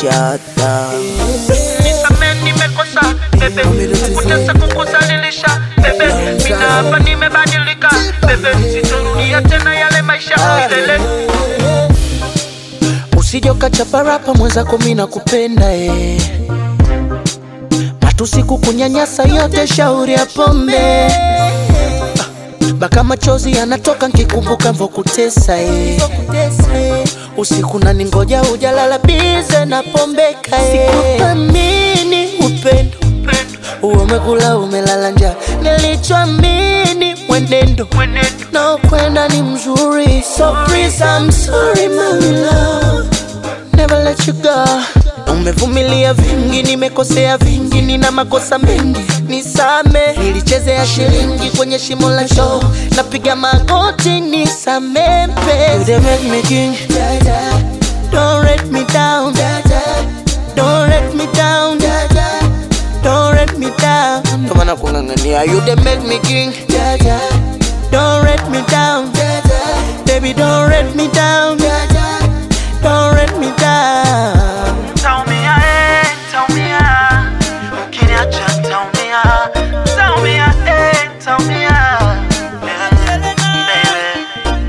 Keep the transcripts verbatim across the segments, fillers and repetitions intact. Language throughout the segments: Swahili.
shata. Nisame nimekosa bebe, kukutesa kukusalilisha bebe, mina hapa nimebadilika bebe, sitorudia tena yale maisha milele. Usije ukachapa rapa mwenzako mimi nakupenda eh. Matusi kukunyanyasa yote shauri ya pombe. Baka machozi yanatoka nkikumbuka mvokutesa eh. Usiku na ningoja hujalala bize na pombeka eh. Sikuthamini upendo, umekula umelala njaa. Nilichoamini mwenendo na ukwenda ni mzuri. So please I'm sorry my love, never let you go. Umevumilia vingi, nimekosea vingi, nina makosa mengi, nisame. Nilichezea shilingi kwenye shimo la show, napiga magoti nisame mpenzi. You dey make me king, don't let me down, don't let me down, don't let me down. Ndo maana kung'ang'ania. You dey make me king, don't let me down, baby don't let me down, don't let me down. Tell me I, tell me I, ukiniacha tell me I, tell me I, tell me I, baby.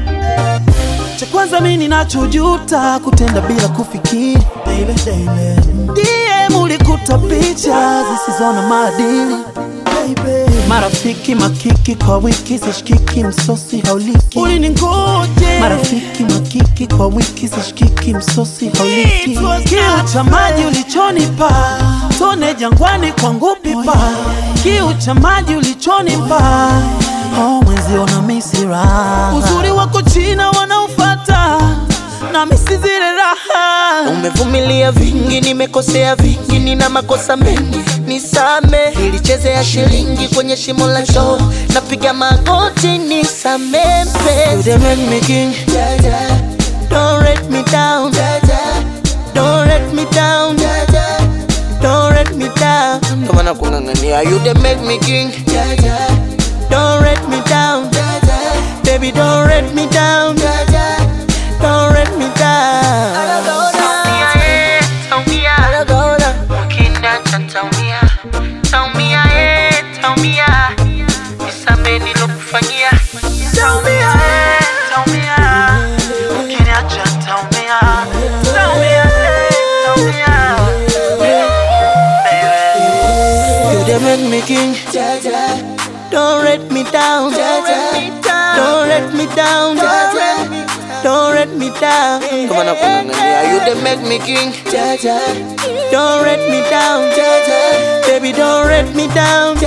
Cha kwanza mimi ninachojuta kutenda bila kufikiri baby, baby. D M ulikuta picha zisizo na maadili baby. Marafiki makiki kwa wiki sishikiki msosi hauliki. Uliningoje. Marafiki makiki kwa wiki sishikiki msosi hauliki. Kiu cha maji ulichonipa, tone jangwani kwangu pipa. Kiu cha maji ulichonipa, oh mwenzi ona misira. Uzuri wako China wanaufata, na misi zile raha. Umevumilia vingi, nimekosea vingi, nina makosa mengi, nisame. Nilichezea shilingi kwenye shimo la show, napiga magoti nisame mpenzi. You dey make me king, don't let me down, don't let me down, don't let me down. Ndo maana kung'ang'ania. You dey make me king, don't let me down, baby don't let me down, don't let me down. Tell me I, tell me I, ukiniacha tell me I, tell me I, tell me I, nisame nilokufanyia. Tell me I, tell me I, ukiniacha tell me I, tell me I, tell me I, baby. You dey make me king, don't let me down, don't let me down, don't let me down. Ndo maana kung'ang'ania. You dey make me king, don't let me down, baby don't let me down,